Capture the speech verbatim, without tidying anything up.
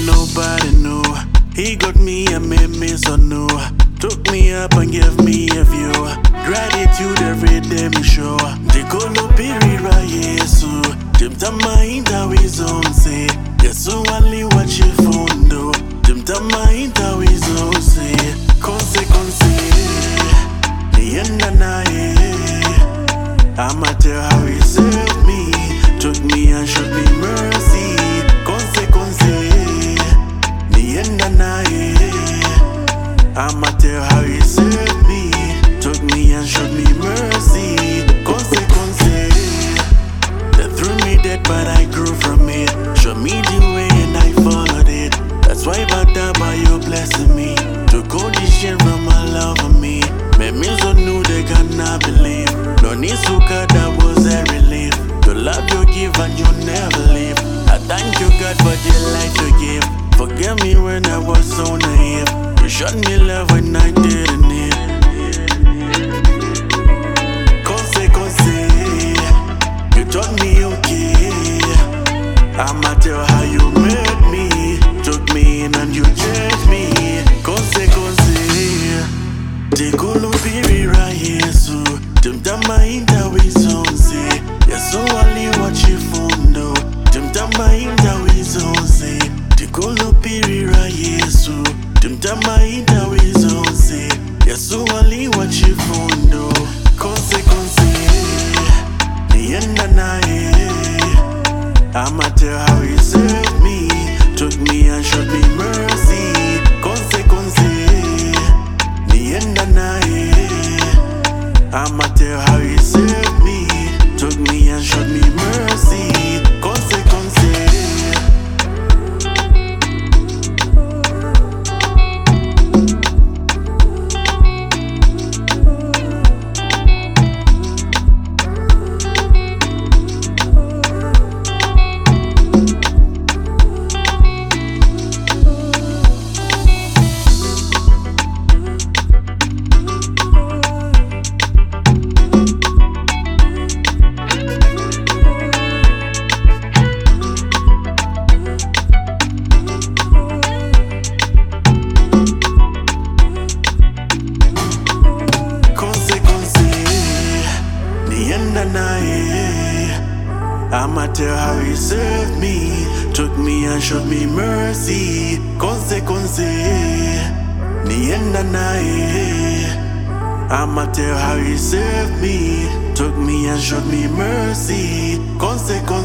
nobody knew. He got me and made me so new. Took me up and gave me a view. Gratitude every day me show. Tikolo pirira Yesu. Timtama inta wizonse. Yesu wali wachifundo. Timtama inta wizonse. Konse konse. Nienda nae. I'ma tell how he saved me. Took me and showed me mercy. Konse konse. Nienda nae. I'ma tell how he saved me. Took me and showed me mercy. Konse konse. They threw me dead but I grew from it. Showed me the way and I followed it. That's why Badaba you blessing me. Took all this shit from my love of me. Made me so new they cannot believe. No need suka, that was a relief. Your love you give and you never leave. I thank you God for the life you give. Forgive me when I was so naive. You showed me love when I didn't need. Konse konse. You taught me okay. I'ma tell how you made me. Took me in and you changed me. Konse konse. Tikolo pirira Yesu. Timtama inta wizonse. Yesu wali wachifundo. Timtama inta wizonse. Tikolo pirira Yesu. Timtama inta wizonse. Yesu wali wachifundo. Konse konse. Nienda nae. I'ma tell how he saved me. Took me and showed me mercy. Konse konse. Nienda nae. I'ma tell how he saved me. Took me and showed me mercy. Konse konse. I'ma tell how he saved me. Took me and showed me mercy. Konse konse. Nienda nae. I'ma tell how he saved me. Took me and showed me mercy. Konse konse.